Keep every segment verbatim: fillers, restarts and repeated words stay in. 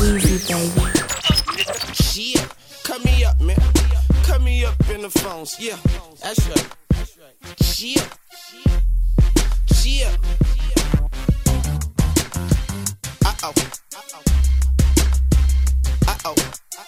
Easy, baby. Yeah, cut me up, man. Cut me up in the phones. Yeah, that's right. Yeah, yeah. Uh oh. Uh oh.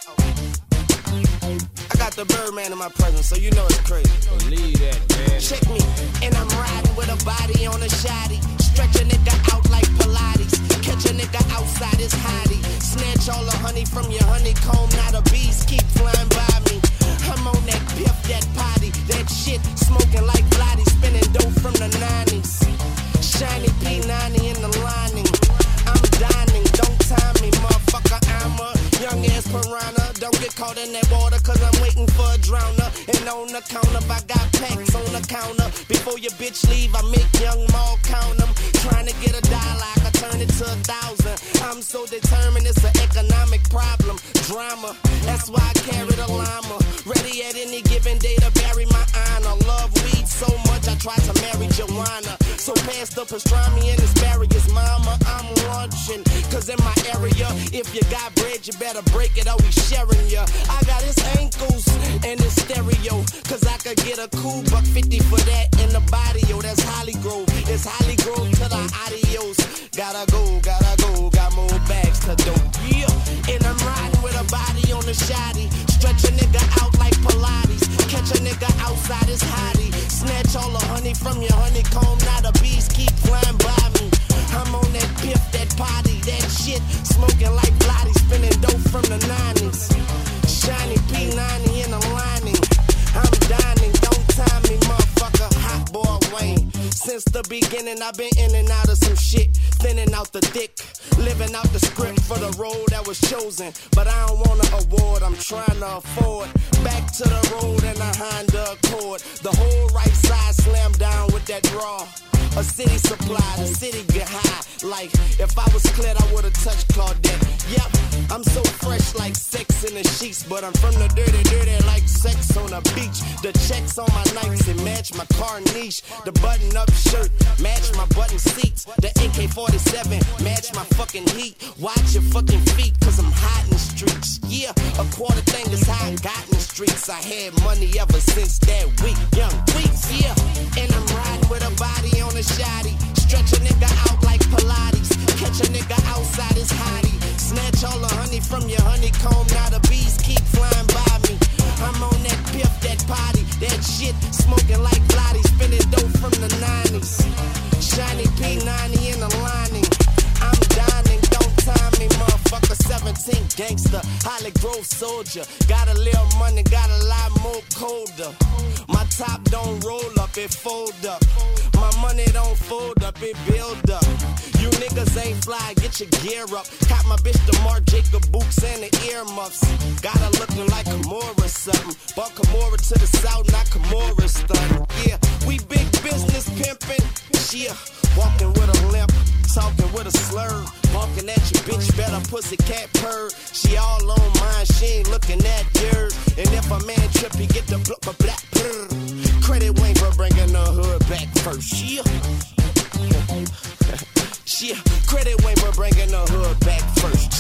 I got the Birdman in my presence, so you know it's crazy. Believe that, man. Check me, and I'm riding with a body on a shotty. Stretch a nigga out like Pilates. Catch a nigga outside his hottie. Snatch all the honey from your honeycomb. Now the bees keep flying by me. I'm on that piff, that potty, that shit, smoking like Vladdy, spinning dope from the nineties. Shiny P ninety in the lining. I'm dining, don't time me, motherfucker. I'm a young ass piranha. Don't get caught in that water, cause I'm waiting for a drowner. And on the counter, I got packs on the counter. Before your bitch leave, I make young Maul count them. Trying to get a dollar, I can turn it to a thousand. I'm so determined, it's an economic problem. Drama, that's why I carry the llama. Ready at any given day to bury my honor. Love weed so much, I try to marry Joanna. So pass the pastrami and asparagus, mama, I'm lunching. Cause in my area, if you got bread, you better break it or we sharing ya. I got his ankles and his stereo. Cause I could get a cool buck fifty for that in the body, yo, that's Holly Grove. It's Holly Grove to the adios. Gotta go, gotta go, got more bags to do. Yeah, and I'm riding with a body on the shotty. Stretch a nigga out like Pilates. Catch a nigga outside his hottie. Snatch all the honey from your honeycomb. Now the bees keep flying by me. I'm on that piff, that potty, that shit. Smoking like Vladdy, spinning dope from the nineties. Shiny P ninety in the lining. I'm dining, don't time me, motherfucker. Hot boy Wayne. Since the beginning, I've been in and out of some shit. Thinning out the dick. Living out the script for the role that was chosen. But I don't want an award, I'm trying to afford. Back to the road in a Honda Accord. The whole right side slammed down with that raw. A city supply, the city get high. Like, if I was clear, I would've touched Claudette. Yep, I'm so fresh like sex in the sheets. But I'm from the dirty, dirty like sex on the beach. The checks on my Nikes, it match my car niche. The button-up shirt, match my button seats. The A K forty-seven, match my fucking heat. Watch your fucking feet, cause I'm hot in the streets. Yeah, a quarter thing is how I got in the streets. I had money ever since that week. Young weeks, yeah. And I'm riding with a body on the shotty. Stretch a nigga out like Pilates. Catch a nigga outside his hottie. Snatch all the honey from your honeycomb. Now the bees keep flying by me. I'm on that piff, that potty, that shit. Smoking like Vladdy, spinning dope from the nineties. Shiny P ninety in the lining. I'm dining, don't time me, motherfucker. seventeen gangster, Holly Grove soldier. Got a little money, got a lot more colder. My top don't roll up, it fold up. My money don't fold up, it build up. You niggas ain't fly, get your gear up. Caught my bitch the Marc Jacob boots and the earmuffs. Got her looking like Kimura something. Bought Kimura to the south, not Kimura stun. Yeah, we big business pimpin'. Yeah, walking with a limp, talking with a slur. Honking at your bitch, better pussy cat purr. She all on mine, she ain't looking at yours. And if a man trip, he get the bl- bl- black purr. Credit Wayne for bringing the hood back first. Yeah. Yeah, credit Wayne for bringing the hood back first.